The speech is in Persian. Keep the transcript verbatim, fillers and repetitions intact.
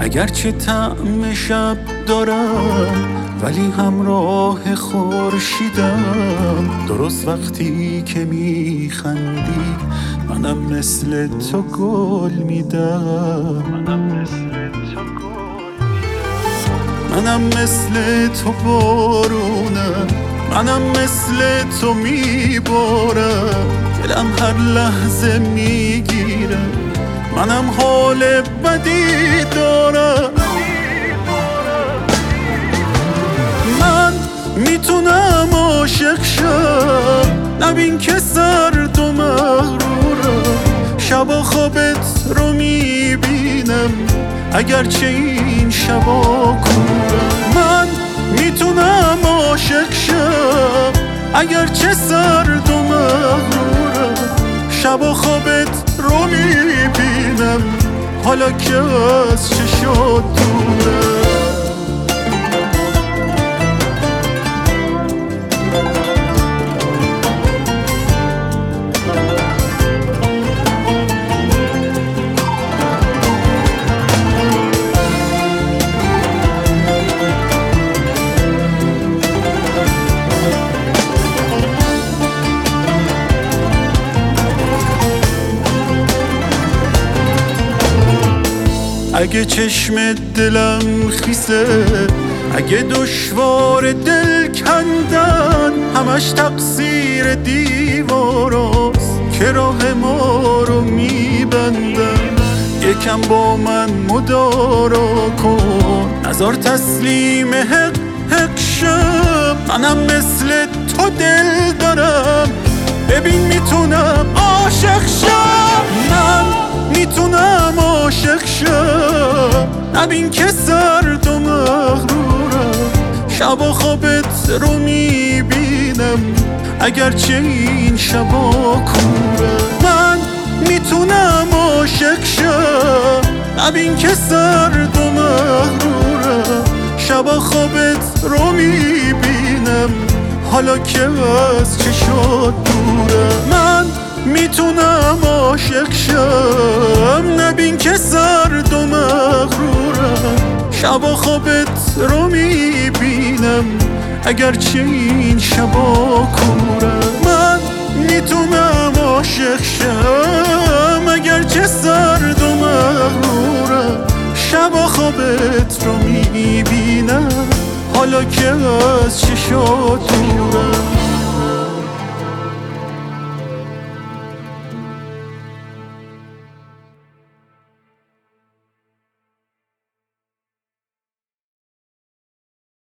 اگرچه طعم شب دارم ولی همراه خورشیدم. درست وقتی که میخندی منم مثل تو گل میدم. منم مثل تو گل منم مثل تو بارونم، منم مثل تو میبارم. دلم هر لحظه میگیره، منم حال بدی دارم. من میتونم عاشق شم، نبین که سرد و مغرورم. شبا خوابت رو میبینم اگرچه این شبا کورم. من میتونم عاشق شم اگرچه سرد و مغرورم. شبا خوابت رو میبینم حالا که از چشات دورم. اگه چشم دلم خیسه، اگه دشوار دل کندن همش تقصیر دیواراست که راه ما رو میبندن. یکم با من مدارا کن، نذار تسلیم حق حق شم. منم مثل تو دل دارم، ببین میتونم عاشق شم. من میتونم عاشق شم، نبین که سرد و مغرورم. شبا خوابت رو میبینم اگرچه این شبا کورم. من میتونم عاشق شم، نبین که سرد و مغرورم. شبا خوابت رو میبینم حالا که از چشات دورم. من میتونم عاشق شم، نبین که سرد و مغرورم. شبا خوابت رو میبینم اگرچه این شبا کورم. من میتونم عاشق شم اگرچه سرد و مغرورم. شبا خوابت رو میبینم حالا که از چشات دورم.